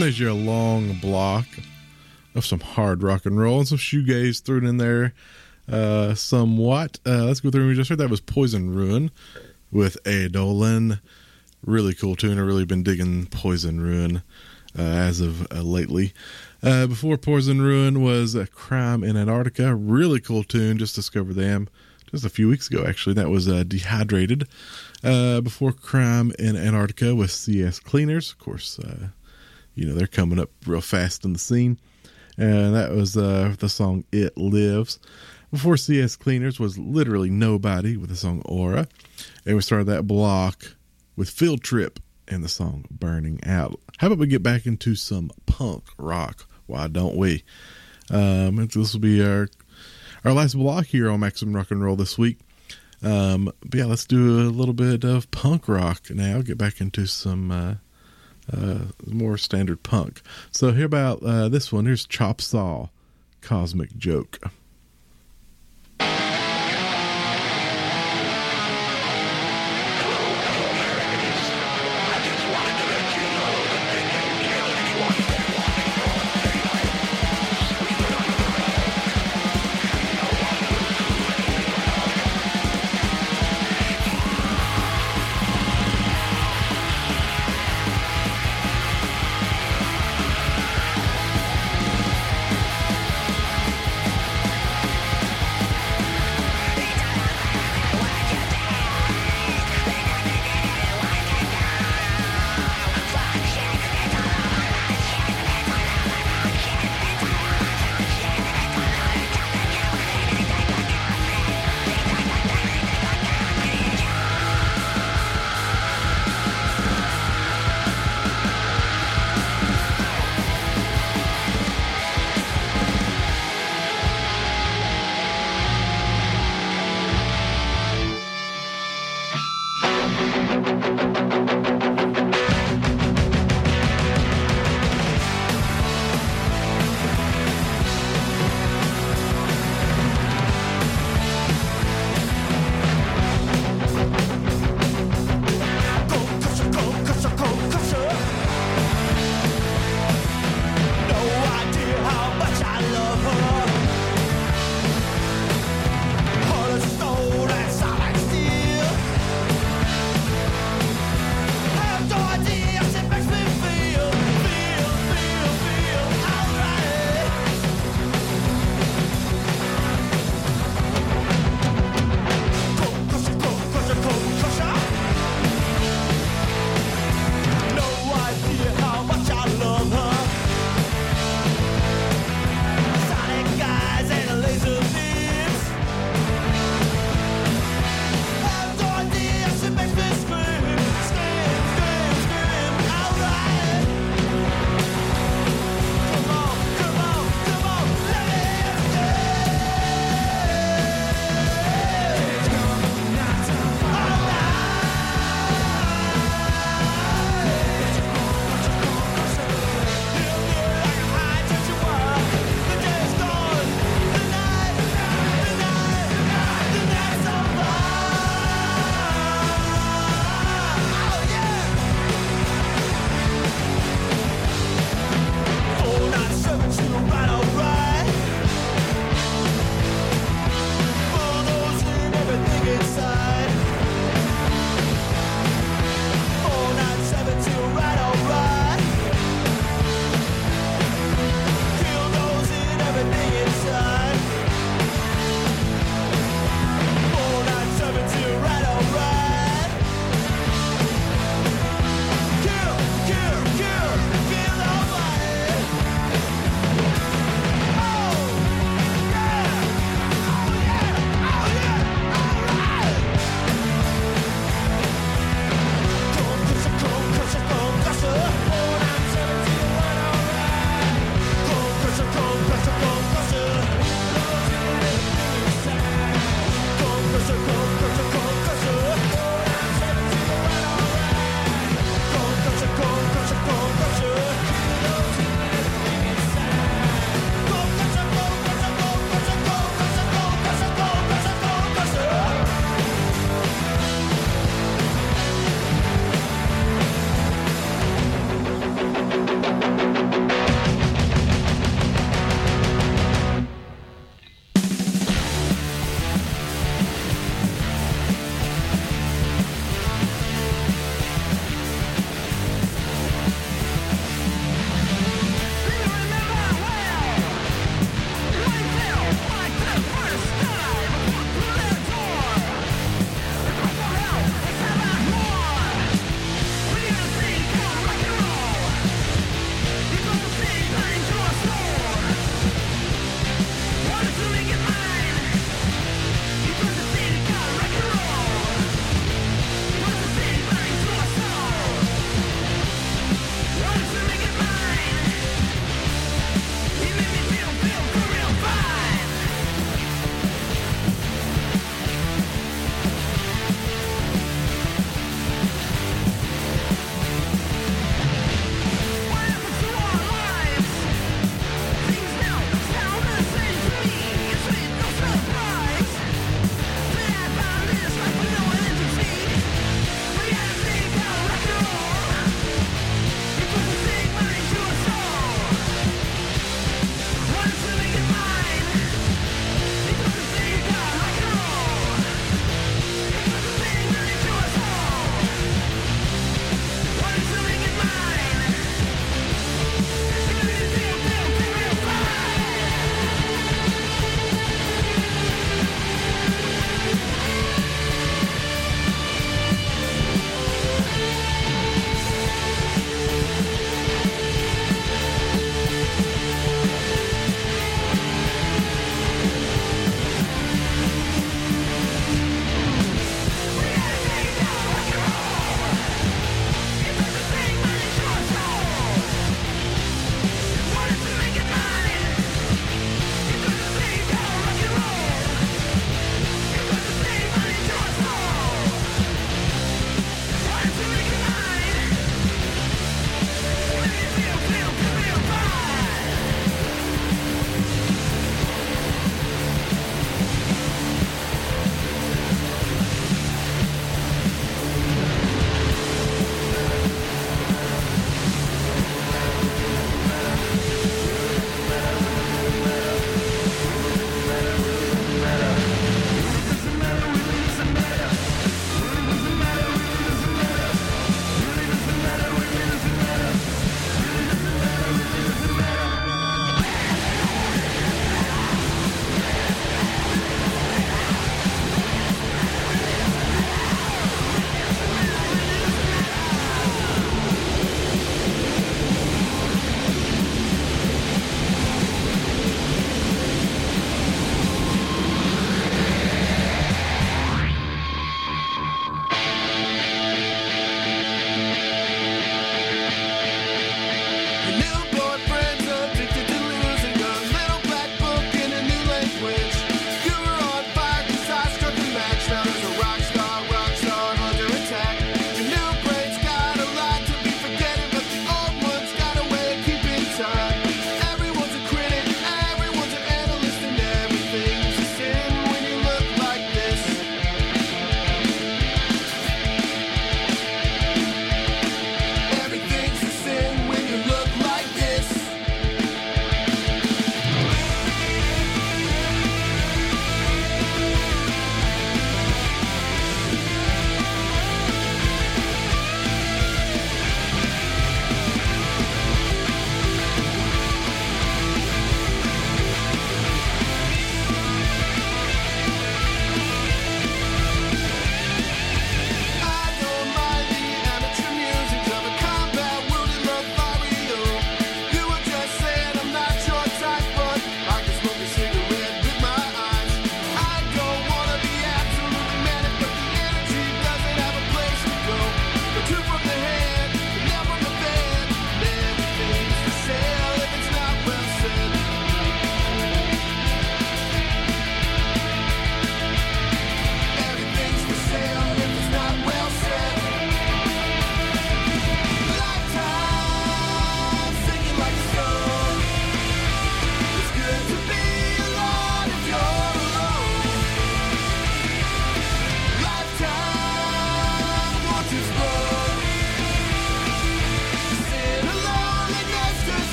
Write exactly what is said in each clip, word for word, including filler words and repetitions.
There's your long block of some hard rock and roll and some shoegaze thrown in there uh, somewhat. Uh, let's go through. We just heard that was Poison Ruin with Eidolon. Really cool tune. I've really been digging Poison Ruin uh, as of uh, lately. Uh, before Poison Ruin was uh, Crime in Antarctica. Really cool tune. Just discovered them just a few weeks ago, actually. That was uh, Dehydrated. Uh, before Crime in Antarctica with C S Cleaners. Of course, uh, you know, they're coming up real fast in the scene. And that was uh, the song It Lives. Before C S Cleaners was literally Nobody with the song Aura. And we started that block with Field Trip and the song Burning Out. How about we get back into some punk rock? Why don't we? Um, this will be our our last block here on Maximum Rock and Roll this week. Um, but yeah, let's do a little bit of punk rock now. Get back into some uh, uh, more standard punk. So here about uh, this one. Here's Chop Saw, Cosmic Joke.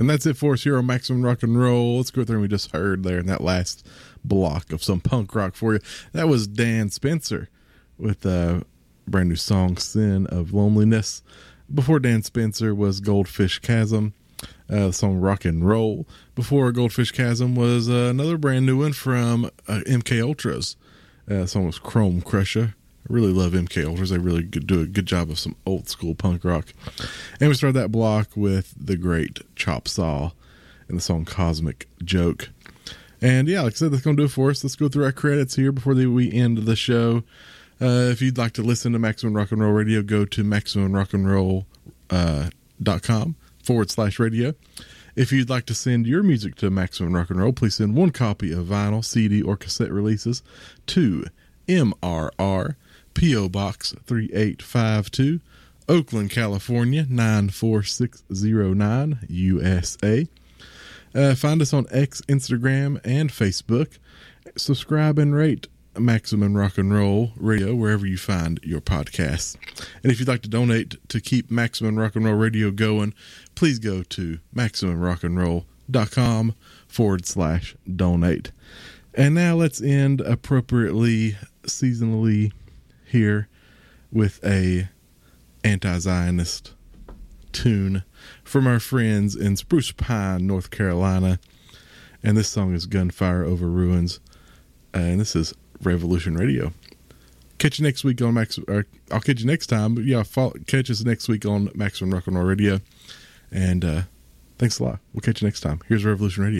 And that's it for us here on Maximum Rock and Roll. Let's go through and we just heard there in that last block of some punk rock for you. That was Dan Spencer with a brand new song, Sin of Loneliness. Before Dan Spencer was Goldfish Chasm, uh, the song Rock and Roll. Before Goldfish Chasm was uh, another brand new one from uh, M K Ultras. Uh, the song was Chrome Crusher. I really love M K Ultras. They really do a good job of some old school punk rock. And we started that block with the great Chop Saw and the song Cosmic Joke. And yeah, like I said, that's going to do it for us. Let's go through our credits here before the, we end the show. Uh, if you'd like to listen to Maximum Rock and Roll Radio, go to maximum rock and roll dot com forward slash radio. If you'd like to send your music to Maximum Rock and Roll, please send one copy of vinyl, C D, or cassette releases to M R R P O Box three eight five two, Oakland, California nine four six zero nine, U S A. Uh, find us on X, Instagram, and Facebook. Subscribe and rate Maximum Rock and Roll Radio wherever you find your podcasts. And if you'd like to donate to keep Maximum Rock and Roll Radio going, please go to maximum rock and roll dot com forward slash donate. And now let's end appropriately seasonally here with a anti-Zionist tune from our friends in Spruce Pine, North Carolina. And this song is Gunfire Over Ruins. Uh, and this is Revolution Radio. Catch you next week on Max, or I'll catch you next time, but yeah, follow, catch us next week on Maximum Rock and Roll Radio. And uh, thanks a lot. We'll catch you next time. Here's Revolution Radio.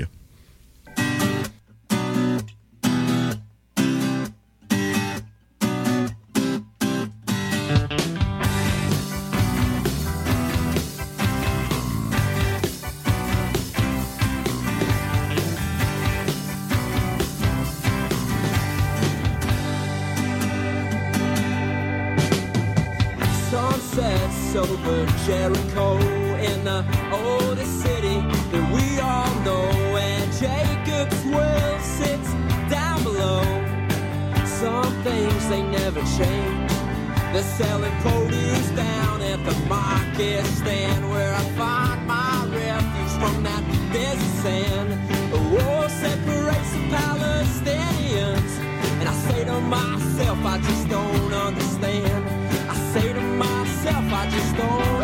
Over Jericho in the oldest city that we all know, and Jacob's well sits down below. Some things they never change. They're selling produce down at the market stand, where I find my refuge from that desert sand. A war separates the Palestinians, and I say to myself, I just don't understand. I say to myself, I just don't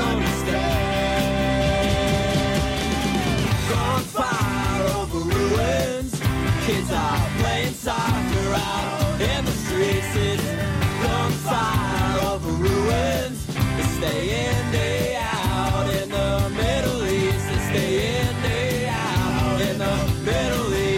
understand. Gunfire over ruins, kids are playing soccer out in the streets. It's gunfire over ruins, it's day in, day out in the Middle East. It's day in, day out in the Middle East.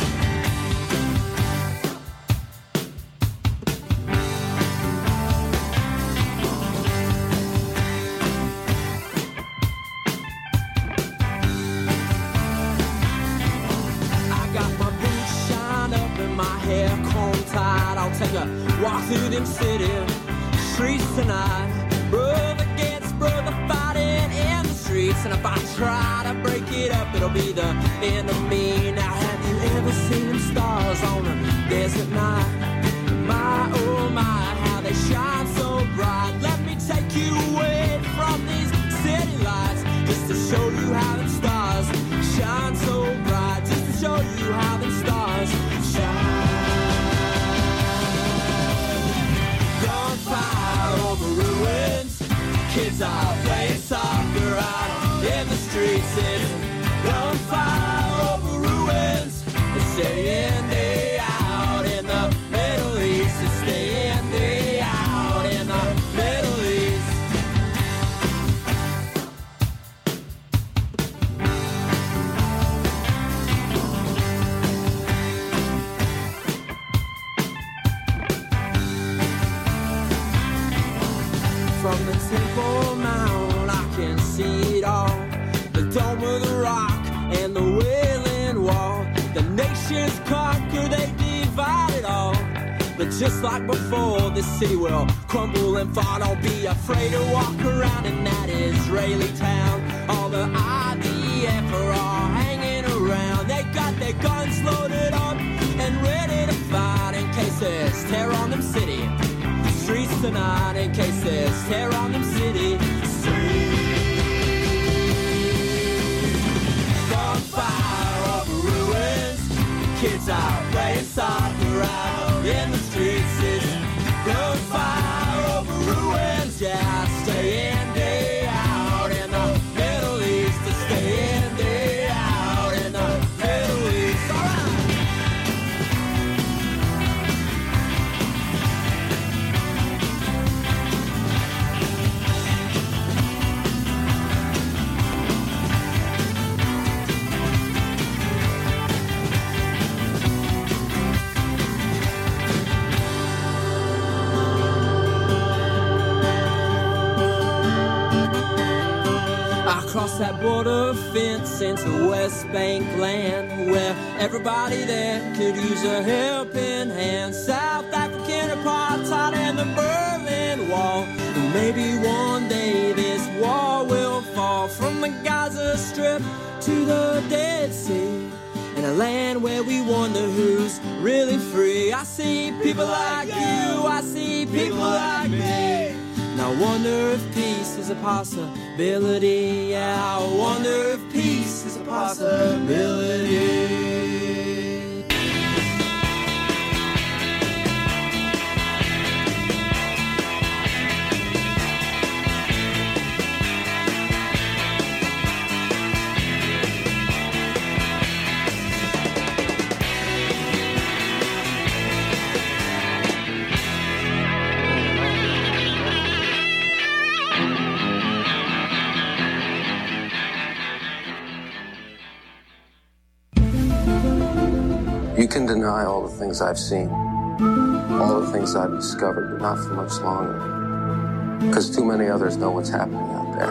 Take a walk through them city streets tonight. Brother gets brother fighting in the streets, and if I try to break it up, it'll be the end of me. Now, have you ever seen them stars on a desert night? My, oh my, how they shine so bright. Let me take you away from these city lights, just to show you how them stars shine so bright. Just to show you how them stars shine. Gunfire over ruins, kids are playing soccer out in the streets. It's gunfire over ruins, it's day in, day out in the Middle East. It's day in, day out in the Middle East. From the Temple Mount, I can see it all. The Dome of the Rock and the Wailing Wall. The nations conquer, they divide it all. But just like before, this city will crumble and fall. Don't be afraid to walk around in that Israeli town. All the I D F are all hanging around. They got their guns loaded up and ready to fight in case there's terror on them city streets tonight. In case there's terror on them city streets. in the streets is road fire over ruins. Yeah, stay in, day out in the Middle East. To stay in, day out in the Middle East. All right. Across that border fence into West Bank land, where everybody there could use a helping hand. South African apartheid and the Berlin Wall. And maybe one day this wall will fall from the Gaza Strip to the Dead Sea. In a land where we wonder who's really free. I see people like you, I see people like me. And I wonder if peace is a possibility. Yeah, I wonder if peace is a possibility. You can deny all the things I've seen, all the things I've discovered, but not for much longer. Because too many others know what's happening out there.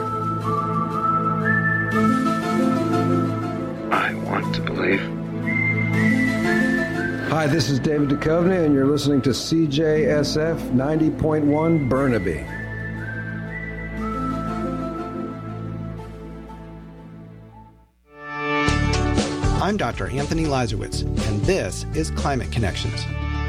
I want to believe. Hi, this is David Duchovny, and you're listening to C J S F ninety point one Burnaby. I'm Doctor Anthony Lazarowitz, and this is Climate Connections.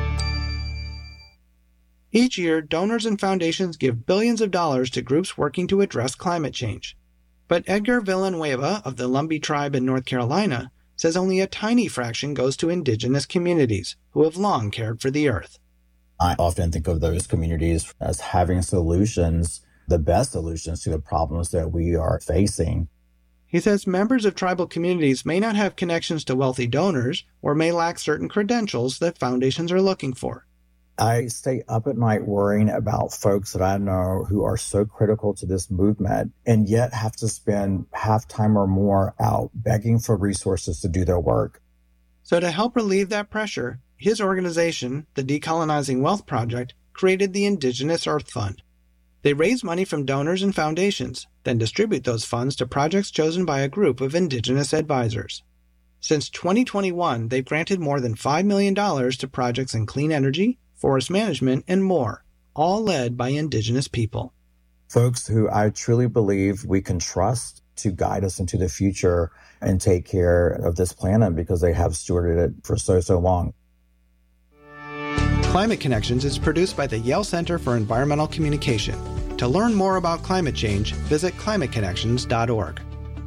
Each year, donors and foundations give billions of dollars to groups working to address climate change. But Edgar Villanueva of the Lumbee tribe in North Carolina says only a tiny fraction goes to indigenous communities who have long cared for the earth. I often think of those communities as having solutions, the best solutions to the problems that we are facing. He says members of tribal communities may not have connections to wealthy donors or may lack certain credentials that foundations are looking for. I stay up at night worrying about folks that I know who are so critical to this movement and yet have to spend half time or more out begging for resources to do their work. So to help relieve that pressure, his organization, the Decolonizing Wealth Project, created the Indigenous Earth Fund. They raise money from donors and foundations, then distribute those funds to projects chosen by a group of indigenous advisors. Since twenty twenty-one, they've granted more than five million dollars to projects in clean energy, forest management, and more, all led by indigenous people. Folks who I truly believe we can trust to guide us into the future and take care of this planet because they have stewarded it for so, so long. Climate Connections is produced by the Yale Center for Environmental Communication. To learn more about climate change, visit climate connections dot org.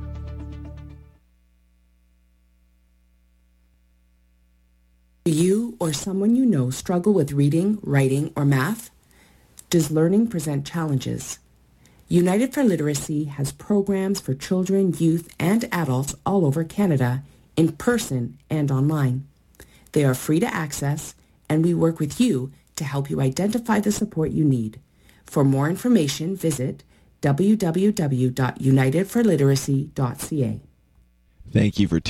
Do you or someone you know struggle with reading, writing, or math? Does learning present challenges? United for Literacy has programs for children, youth, and adults all over Canada, in person and online. They are free to access, and we work with you to help you identify the support you need. For more information, visit w w w dot united for literacy dot c a. Thank you for tuning